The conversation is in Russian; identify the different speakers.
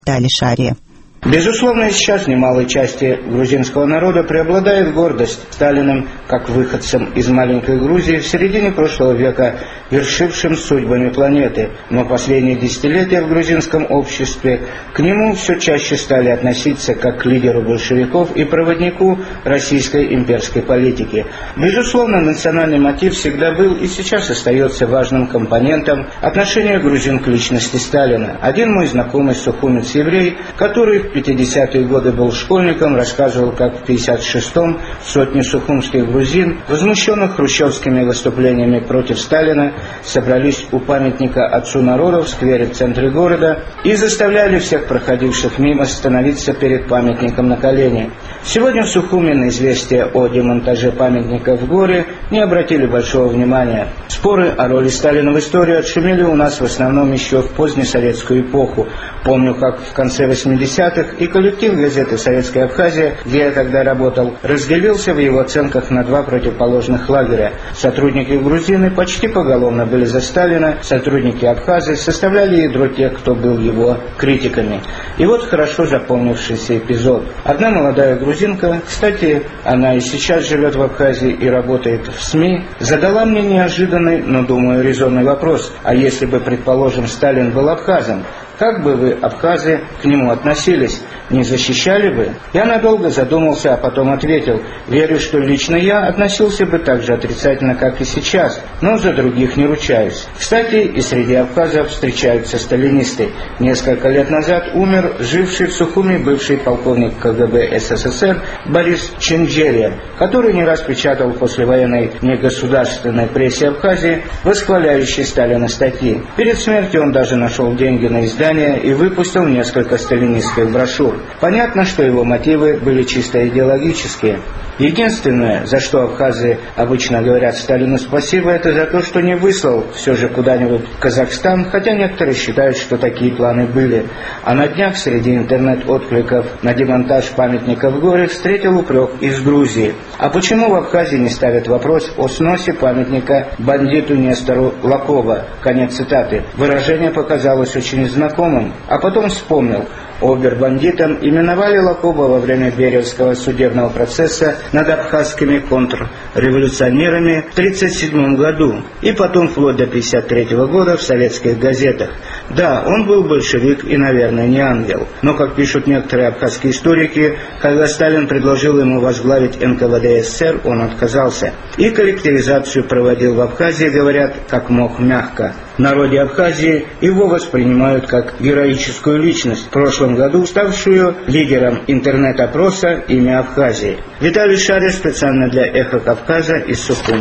Speaker 1: Виталий Шария.
Speaker 2: Безусловно, сейчас в немалой части грузинского народа преобладает гордость Сталиным как выходцем из маленькой Грузии в середине прошлого века, вершившим судьбами планеты. Но последние десятилетия в грузинском обществе к нему все чаще стали относиться как к лидеру большевиков и проводнику российской имперской политики. Безусловно, национальный мотив всегда был и сейчас остается важным компонентом отношения грузин к личности Сталина. Один мой знакомый сухумец-еврей, который в 50-е годы был школьником, рассказывал, как в 56-м сотни сухумских грузин, возмущенных хрущевскими выступлениями против Сталина, собрались у памятника отцу народа в сквере в центре города и заставляли всех проходивших мимо становиться перед памятником на колени. Сегодня в Сухуми на известие о демонтаже памятника в горе не обратили большого внимания. Споры о роли Сталина в истории отшумели у нас в основном еще в позднесоветскую эпоху. Помню, как в конце 80-х и коллектив газеты «Советская Абхазия», где я тогда работал, разделился в его оценках на два противоположных лагеря. Сотрудники грузины почти поголовно были за Сталина, сотрудники абхазы составляли ядро тех, кто был его критиками. И вот хорошо запомнившийся эпизод. Одна молодая грузинка, кстати, она и сейчас живет в Абхазии и работает в СМИ, задала мне неожиданный, но, думаю, резонный вопрос: а если бы, предположим, Сталин был абхазом, как бы вы, абхазы, к нему относились? Не защищали бы? Я надолго задумался, а потом ответил: верю, что лично я относился бы так же отрицательно, как и сейчас, но за других не ручаюсь. Кстати, и среди абхазов встречаются сталинисты. Несколько лет назад умер живший в Сухуми бывший полковник КГБ СССР Борис Ченджерия, который не раз печатал в послевоенной негосударственной прессе Абхазии восхваляющие Сталина статьи. Перед смертью он даже нашел деньги на издание и выпустил несколько сталинистских брошюр. Понятно, что его мотивы были чисто идеологические. Единственное, за что абхазы обычно говорят Сталину спасибо, это за то, что не выслал все же куда-нибудь в Казахстан, хотя некоторые считают, что такие планы были. А на днях среди интернет-откликов на демонтаж памятника в горе встретил упрек из Грузии. А почему в Абхазии не ставят вопрос о сносе памятника бандиту Нестору Лакова? Конец цитаты. Выражение показалось очень знакомым, а потом вспомнил. Обер-бандитом именовали Лакова во время Беревского судебного процесса над абхазскими контрреволюционерами в 1937 году и потом вплоть до 1953 года в советских газетах. Да, он был большевик и, наверное, не ангел. Но, как пишут некоторые абхазские историки, когда Сталин предложил ему возглавить НКВД СССР, он отказался. И коллективизацию проводил в Абхазии, говорят, как мог мягко. В народе Абхазии его воспринимают как героическую личность, в прошлом году ставшую лидером интернет-опроса «Имя Абхазии». Виталий Шария специально для «Эхо Кавказа» из Сухуми.